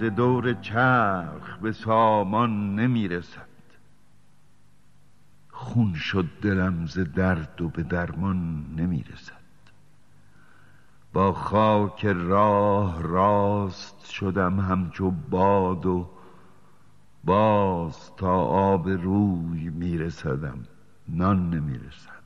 ز دور چرخ به سامان نمیرسد. خون شد دلم ز درد و به درمان نمیرسد. با خاک راه راست شدم همچو باد و باز تا آب روی میرسدم نان نمیرسد.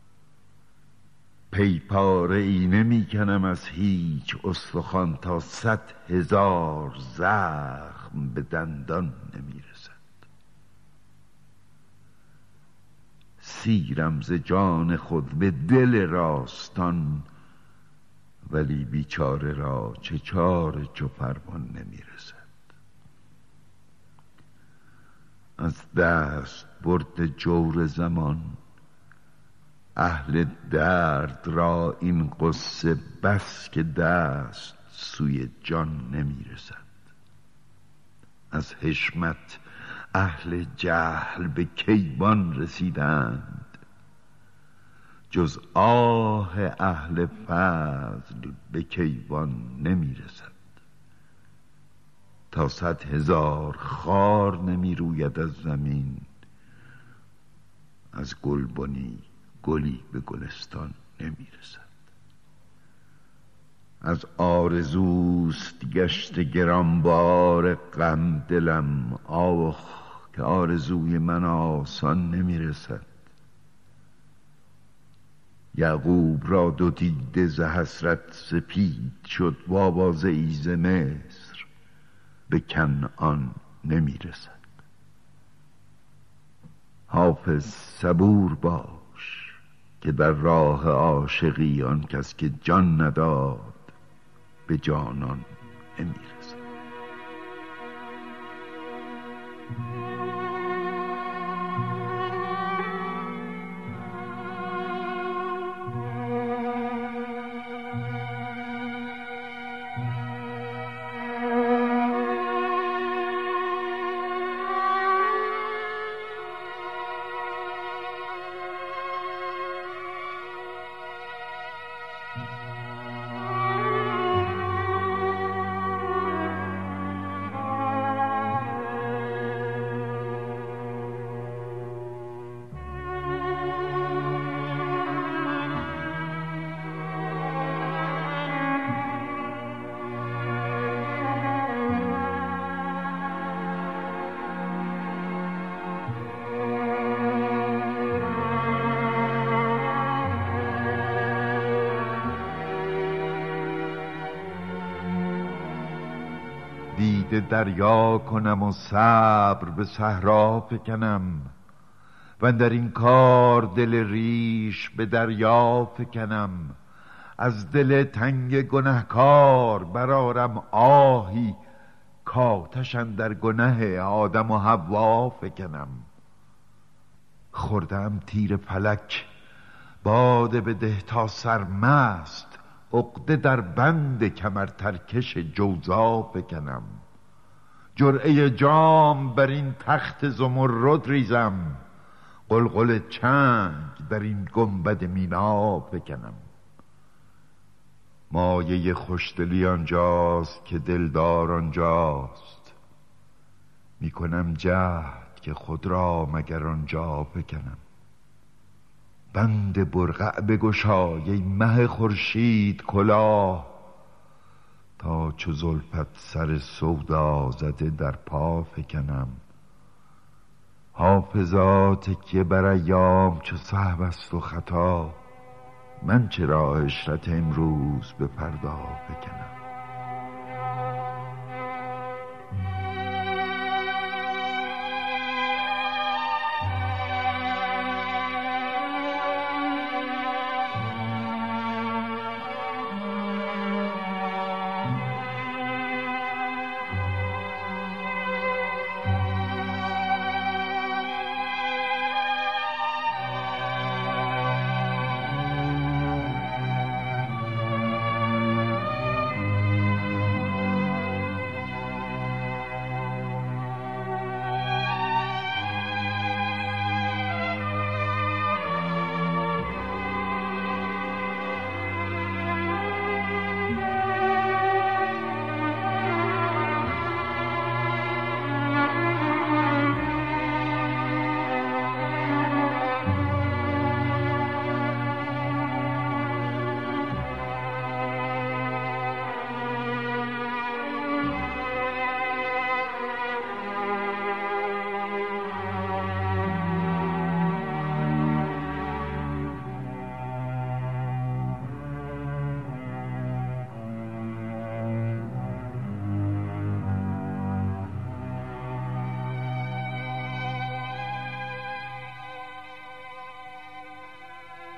پی پاره ای نمیکنم از هیچ استخوان تا 100,000 زخم به دندان نمیرسد. سیرم ز جان خود به دل راستان، ولی بیچاره را چه چاره چو فرمان نمیرسد. از دست برد جور زمان اهل درد را این قصه بس که دست سوی جان نمیرسد. از حشمت اهل جهل به کیوان رسیدند، جز آه اهل فضل به کیوان نمیرسد. تا 100,000 خار نمی روید از زمین، از گلبنی گلی به گلستان نمیرسد. از آرزوست گشت گرانبار غم دلم، آخ که آرزوی من آسان نمیرسد. یعقوب را 2 دیده ز حسرت سپید شد، وآوازه ای ز مصر به کنعان نمیرسد. حافظ صبور باش که در راه عاشقی آن کس که جان نداد به جانان نمیرسد. دیده دریا کنم و صبر به صحرا فکنم، و در این کار دل ریش به دریا فکنم. از دل تنگ گنهکار برارم آهی، کآتش اندر گنه آدم و حوا فکنم. خوردم تیر فلک باده بده تا سرمست، عقده در بند کمر ترکش جوزا فکنم. جرعه جام بر این تخت زمرد ریزم، قلقل چنگ در این گنبد مینا فکنم. مایه خوشدلی آنجاست که دلدار آنجاست، میکنم جهد که خود را مگر آنجا فکنم. بند برقع بگشای ای مه خورشید کلاه، تا چو زلفت سر سودا زده در پا فکنم. حافظا تکیه بر ایام چو سهو است و خطا، من چرا عشرت امروز به فردا فکنم.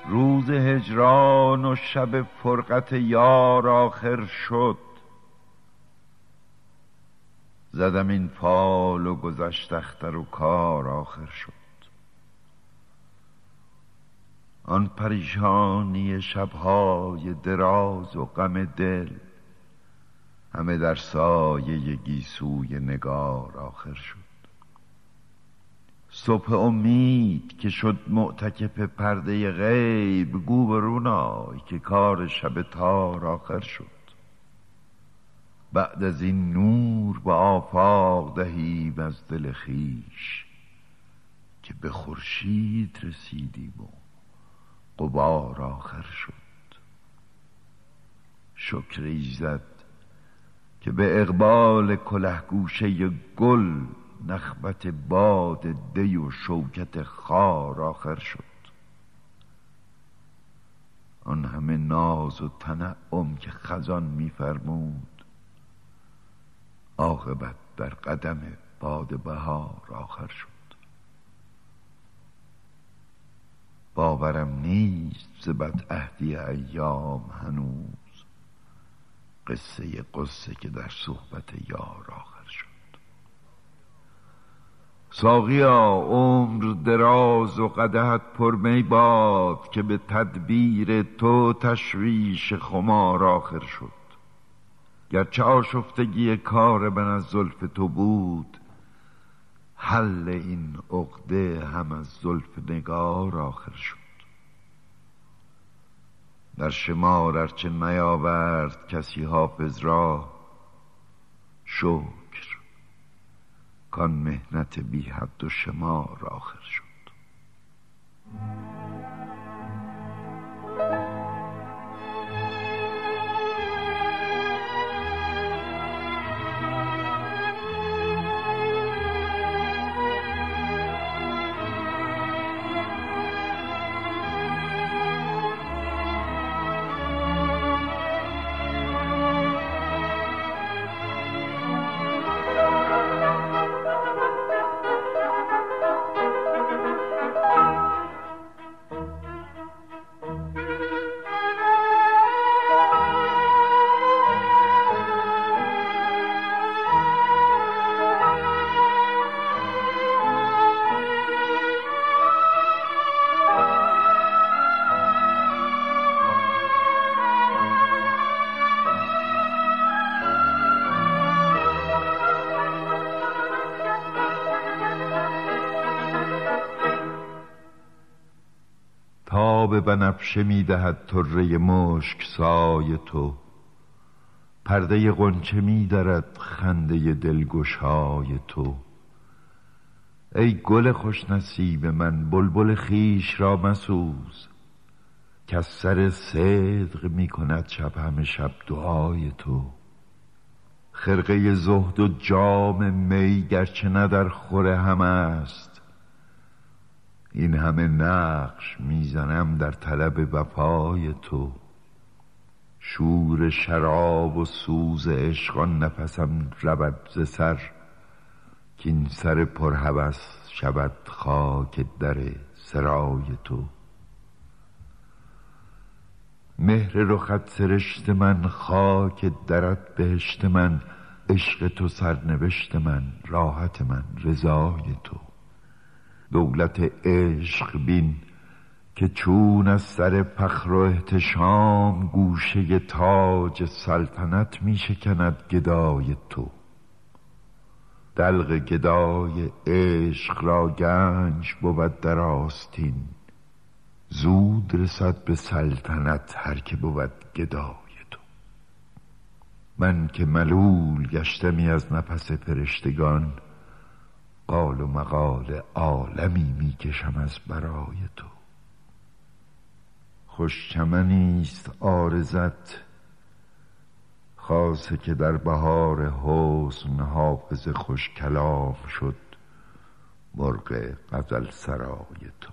روز هجران و شب فرقت یار آخر شد. زدم این فال و گذشت اختر و کار آخر شد. آن پریشانی شبهای دراز و غم دل همه در سایه گیسوی نگار آخر شد. صبح امید که شد معتکف پرده غیب، گو برون آی که کار شب تار آخر شد. بعد از این نور به آفاق دهیم از دل خویش، که به خورشید رسیدیم و غبار آخر شد. شکر ایزد که به اقبال کلهگوشه گل نخبت باد دی و شوکت خار آخر شد. آن همه ناز و تنعم که خزان می‌فرمود، عاقبت در قدم باد بهار آخر شد. باورم نیست ز بدعهدی ایام هنوز قصه قصه که در صحبت یار آخر شد. ساقیا عمر دراز و قدحت پر می باد، که به تدبیر تو تشویش خمار آخر شد. گرچه آشفتگی کار من از زلف تو بود، حل این عقده هم از زلف نگار آخر شد. در شمار ارچه نیاورد کسی حافظ را، شکر کان مهنت بی حد و شمار آخر شد. تاب بنفشه می دهد طره مشک سای تو، پرده غنچه می درد خنده دلگشای تو. ای گل خوش نصیب من بلبل خویش را مسوز، کز سر صدق می کند شب همه شب دعای تو. خرقه زهد و جام می گرچه نه در خور هم است، این همه نقش میزنم در طلب وفای تو. شور شراب و سوز عشق آن نفسم رود ز سر، کاین سر پرهوس شود خاک در سرای تو. مهر رخت سرشت من، خاک درت بهشت من، عشق تو سرنوشت من، راحت من رضای تو. دولت عشق بین که چون از سر فخر و احتشام، گوشه تاج سلطنت می شکند گدای تو. دلق گدای عشق را گنج بود در آستین، زود رسد به سلطنت هر که بود گدای تو. من که ملول گشتمی از نفس فرشتگان، قال و مقال عالمی می کشم از برای تو. خوش چمنیست عارضت، خاصه که در بهار حسن حافظ خوش کلام شد مرغ غزل سرای تو.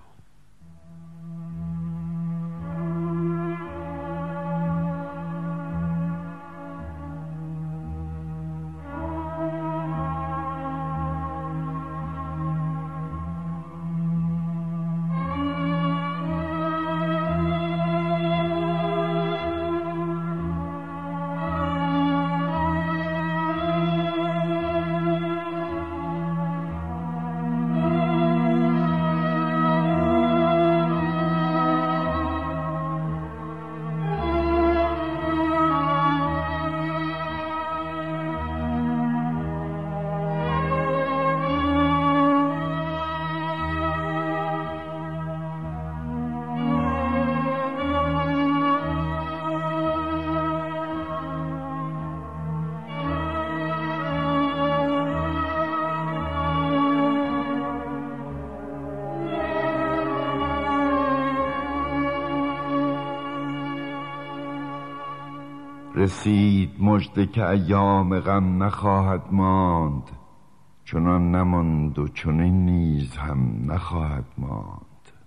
رسید مژده که ایام غم نخواهد ماند، چنان نماند و چنین نیز هم نخواهد ماند.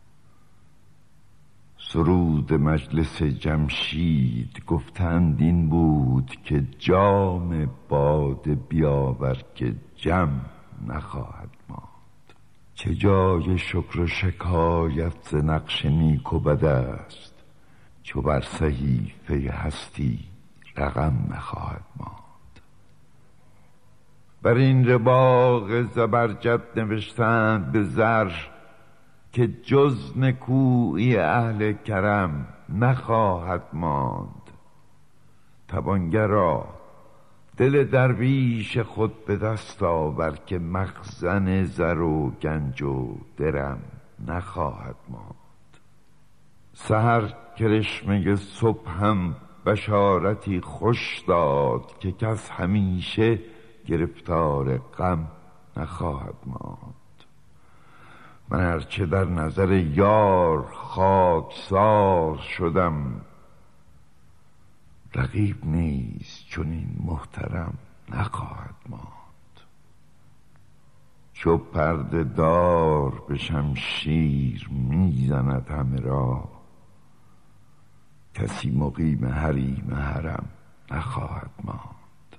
سرود مجلس جمشید گفتند این بود که جام باده بیاور که جم نخواهد ماند. چه جای شکر و شکایت ز نقش نیک و بد است، چو بر صحیفه هستی رقم نخواهد ماند. بر این رباق زبرجد نوشتند به زر که جز نکویی اهل کرم نخواهد ماند. توانگرا دل درویش خود به دست آور که مخزن زر و گنج و درم نخواهد ماند. سحر کرشمه صبح هم بشارتی خوش داد که کس همیشه گرفتار غم نخواهد ماند. من هرچه در نظر یار خاکسار شدم، رقیب نیست چون این محترم نخواهد ماند. چو پرده دار به شمشیر میزند همه را، کسی مقیم حریم حرم نخواهد ماند.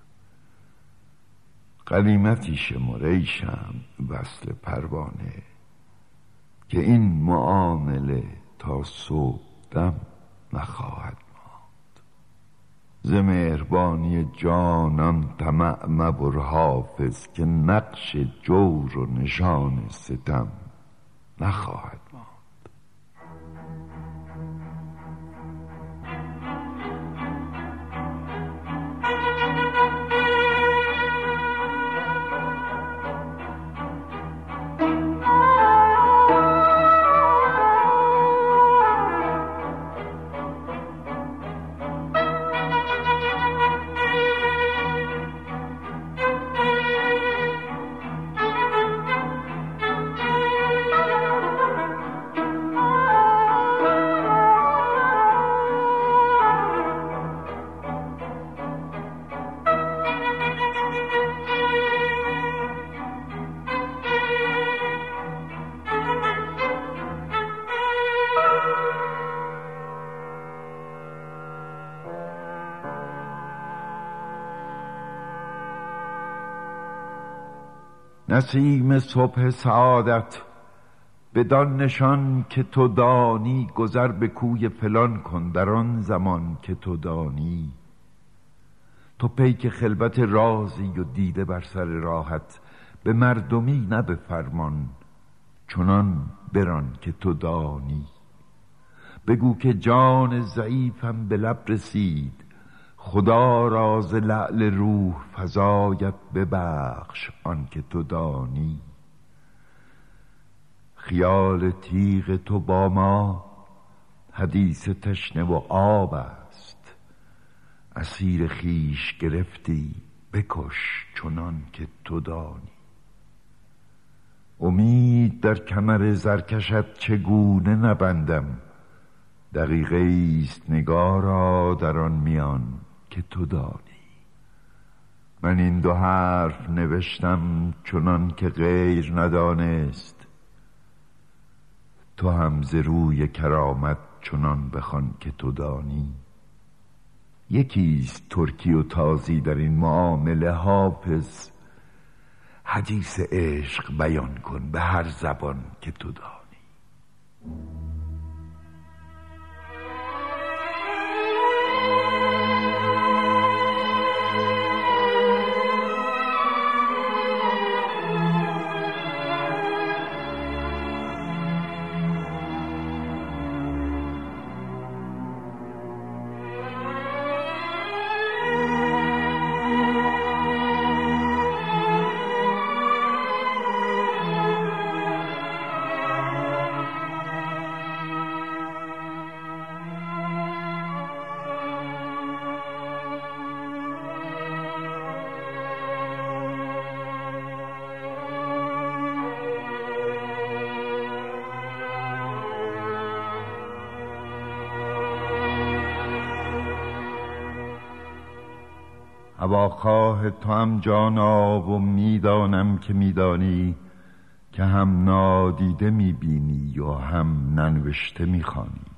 غنیمتی شمر ای شمع وصل پروانه، که این معامله تا صبح دم نخواهد ماند. ز مهربانی جانان طمع مبر حافظ، که نقش جور و نشان ستم نخواهد ماند. نسیم صبح سعادت بدان نشان که تو دانی، گذر به کوی فلان کن در آن زمان که تو دانی. تو پیک خلوت رازی و دیده بر سر راحت، به مردمی نه به فرمان چنان بران که تو دانی. بگو که جان ضعیفم به لب رسید، خدا را ز لعل روح فزایت ببخش آن که تو دانی. خیال تیغ تو با ما حدیث تشنه و آب است، اسیر خویش گرفتی بکش چنان که تو دانی. امید در کمر زرکشت چگونه نبندم، دقیقه ایست نگارا در آن میان که تو دانی. من این دو حرف نوشتم چنان که غیر ندانست، تو هم ز روی کرامت چنان بخوان که تو دانی. یکیست ترکی و تازی در این معامله حافظ، حدیث عشق بیان کن به هر زبان که تو دانی. هواخواه تو هم جانا و میدانم که میدانی که هم نادیده میبینی و هم ننوشته میخوانی.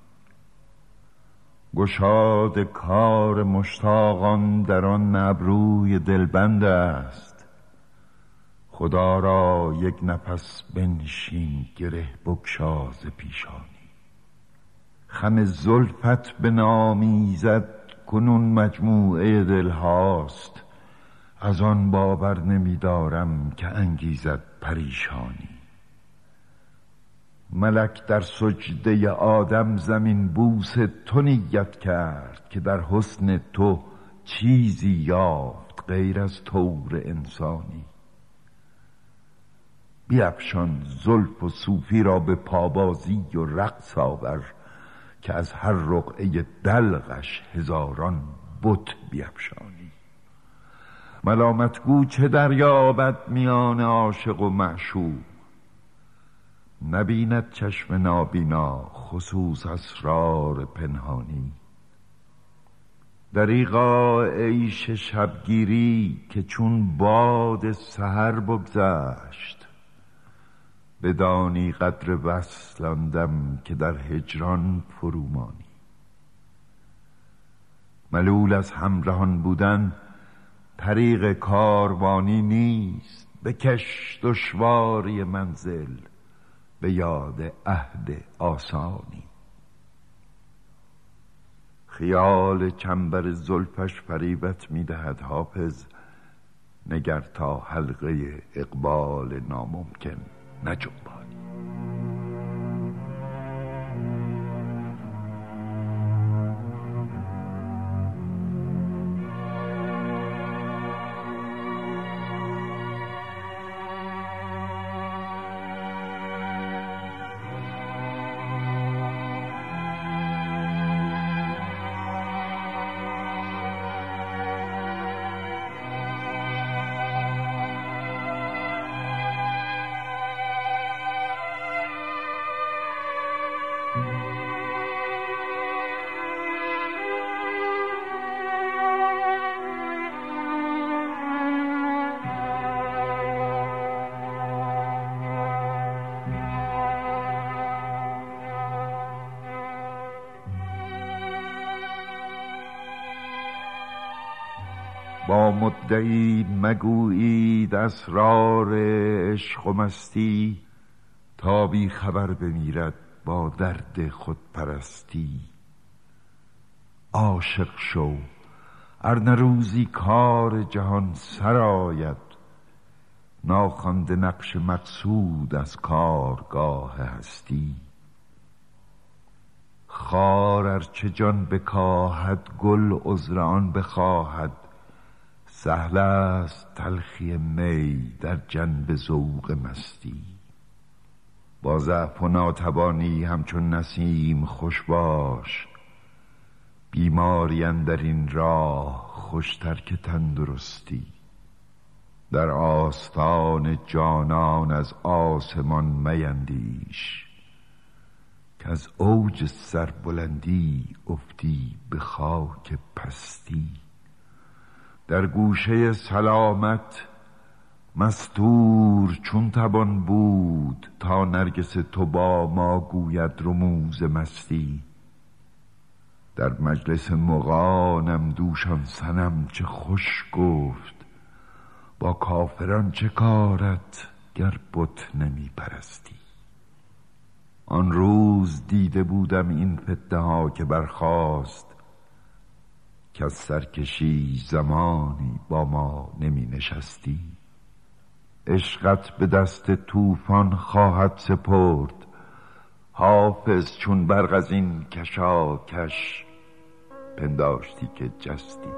گشاد کار مشتاقان در آن ابروی دلبند است، خدا را یک نفس بنشین گره بگشا ز پیشانی. خم زلفت به نامیزد کنون مجموعه دلهاست، از آن باور نمیدارم که انگیزد پریشانی. ملک در سجده آدم زمین بوس تو نیت کرد که در حسن تو چیزی یافت غیر از طور انسانی. بیفشان زلف و صوفی را به پابازی و رقص آور که از هر رقعه دلقش هزاران بت بیفشانی. ملامت گو چه دریابد میان عاشق و معشوق، نبیند چشم نابینا خصوص اسرار پنهانی. دریغا عیش شبگیری که چون باد سحر بگذشت، بدانی قدر وصل آن دم که در هجران فرومانی. ملول از همراهان بودن طریق کاروانی نیست، بکش دشواری منزل به یاد عهد آسانی. خیال چنبر زلفش فریبت میدهد حافظ، نگر تا حلقه اقبال ناممکن نجنبانی. با مدعی مگویید اسرار عشق و مستی، تا بی خبر بمیرد با درد خودپرستی. عاشق شو ارنه روزی کار جهان سرآید، ناخوانده نقش مقصود از کارگاه هستی. خار ارچه جان بکاهد گل عذر آن بخواهد، سهل است تلخی می در جنب ذوق مستی. با ضعف و ناتوانی همچون نسیم خوش باش، بیماری اندر این راه خوشتر که تندرستی. در آستان جانان از آسمان میندیش، که از اوج سربلندی افتی به خاک پستی. در گوشه سلامت مستور چون توان بود، تا نرگس تو با ما گوید رموز مستی. در مجلس مغانم دوشان صنم چه خوش گفت، با کافران چه کارت گر بت نمی پرستی. آن روز دیده بودم این فتنه ها که برخاست، که از سرکشی زمانی با ما نمی نشستی. عشقت به دست طوفان خواهد سپرد، حافظ چون برق از این کشاکش پنداشتی که جستی.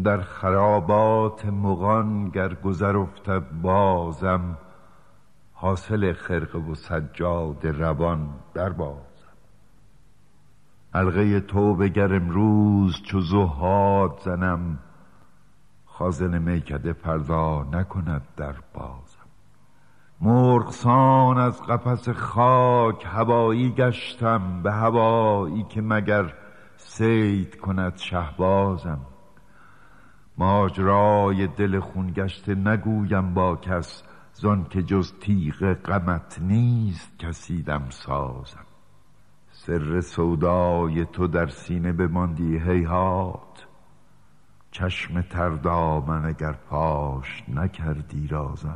در خرابات مغان گر گذر افتد بازم، حاصل خرقه و سجاد روان در بازم. حلقه توبه گر امروز چو زهاد زنم، خازن میکده فردا نکند در بازم. مرغسان از قفس خاک هوایی گشتم، به هوایی که مگر صید کند شهبازم. ماجرای دل خون گشته نگویم با کس، زان که جز تیغ غمت نیست کسی دمسازم. سر سودای تو در سینه بماندی هیهات، چشم تر دامن اگر پاش نکردی رازم.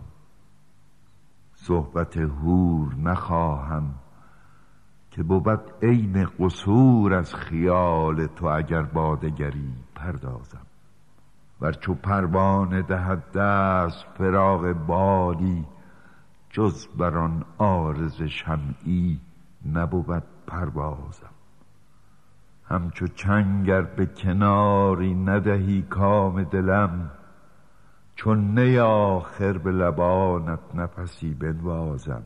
صحبت حور نخواهم که بود عین قصور از خیال تو، اگر با دگری پردازم. ور چو پروانه دهد دست فراق بالی، جز بر آن عارض شمعی نبود پروازم. همچو چنگ ار به کناری ندهی کام دلم، چون نی آخر به لبانت نفسی بنوازم.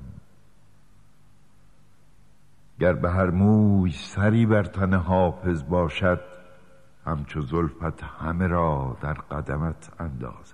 گر به هر موی سری بر تن حافظ باشد، همچو زلفت همه را در قدمت اندازم.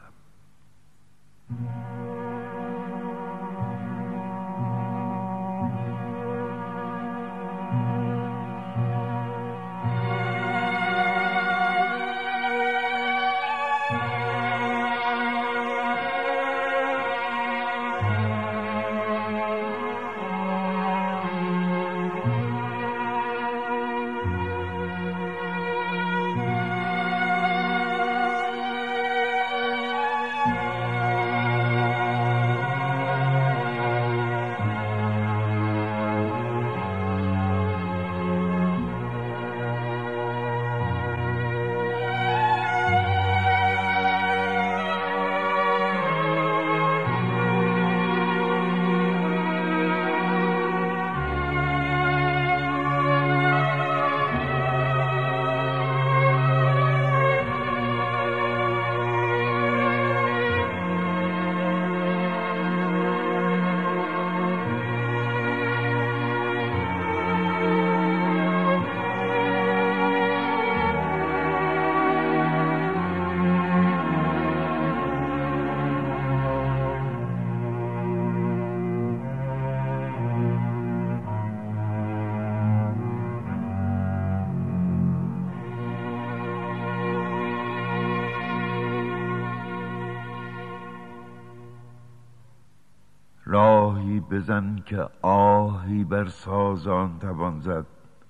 راهی بزن که آهی بر سازان توان زد،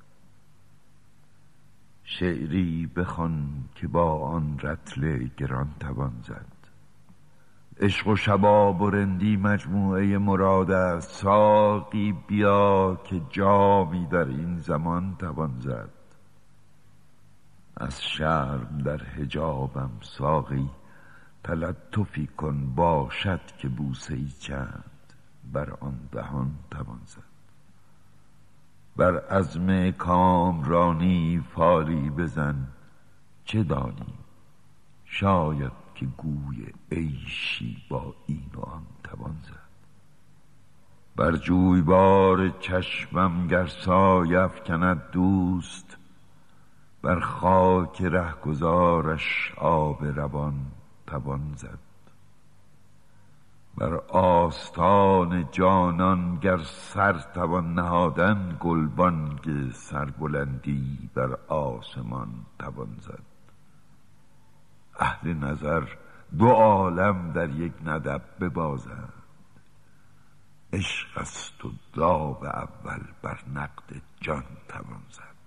شعری بخوان که با آن رطل گران توان زد. عشق و شباب و رندی مجموعه مراد است، ساقی بیا که جامی در این زمان توان زد. از شرم در حجابم ساقی تلطفی کن، باشد که بوسه‌ای چند بر آن دهان توان زد. بر عزم کامرانی فاری بزن، چه دانی شاید که گوی عیشی با این و آن توان زد. بر جویبار چشمم گر سایه افکند دوست، بر خاک رهگذارش آب روان توان زد. بر آستان جانان گر سر توان نهادن، گلبانگ سربلندی بر آسمان توان زد. اهل نظر دو عالم در یک ندب ببازند، عشق است و داو اول بر نقد جان توان زد.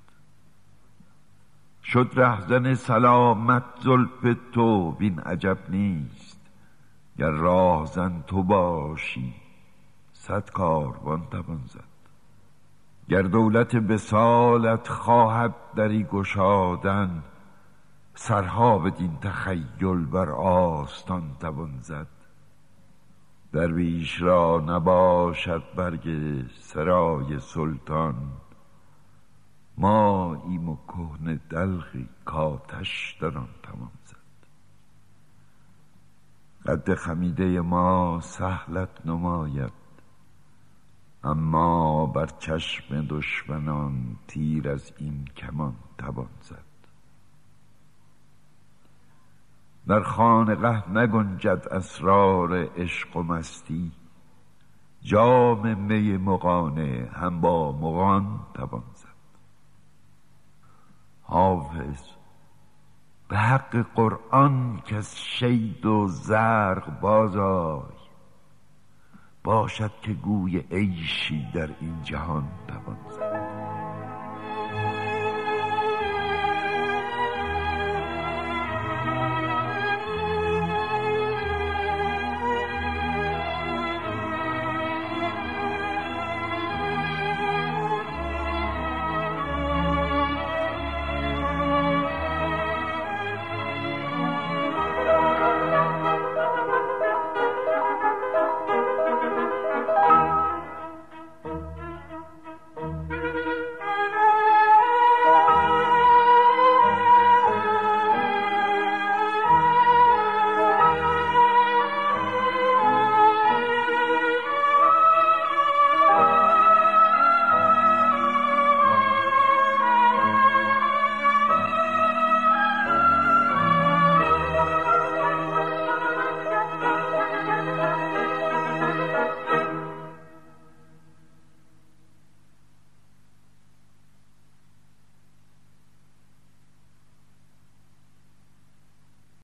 شد رهزن سلامت زلف تو بین عجب نیست، گر راهزن تو باشی صد کاروان توان زد. گر دولت وصالت خواهد دری گشادن، سرها بدین تخیل بر آستان توان زد. درویش را نباشد برگ سرای سلطان، ماییم و کهنه دلقی کآتش در آن توان زد. قد خمیده ما سهلت نماید، اما بر چشم دشمنان تیر از این کمان توان زد. در خانقه نگنجد اسرار عشق و مستی، جام می مغانه هم با مغان توان زد. حافظ به حق قرآن که از شید و زرق بازآی، باشد که گوی عیشی در این جهان توان زد.